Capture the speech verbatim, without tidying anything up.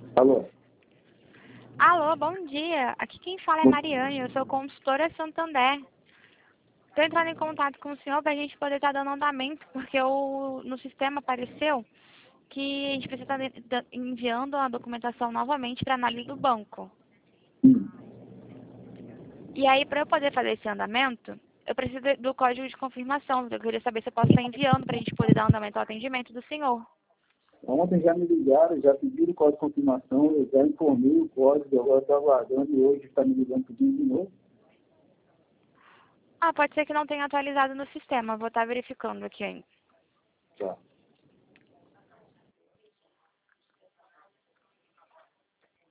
Alô? Alô, bom dia. Aqui quem fala é Mariane, eu sou consultora Santander. Estou entrando em contato com o senhor para a gente poder estar dando andamento, porque o, no sistema apareceu que a gente precisa estar enviando a documentação novamente para análise do banco. Hum. E aí, para eu poder fazer esse andamento, eu preciso do código de confirmação. Eu queria saber se eu posso estar enviando para a gente poder dar andamento ao atendimento do senhor. Ontem já me ligaram, já pediram o código de confirmação, eu já informei o código, agora estou aguardando e hoje está me ligando pedindo de novo. Ah, pode ser que não tenha atualizado no sistema. Vou estar verificando aqui ainda. Tá.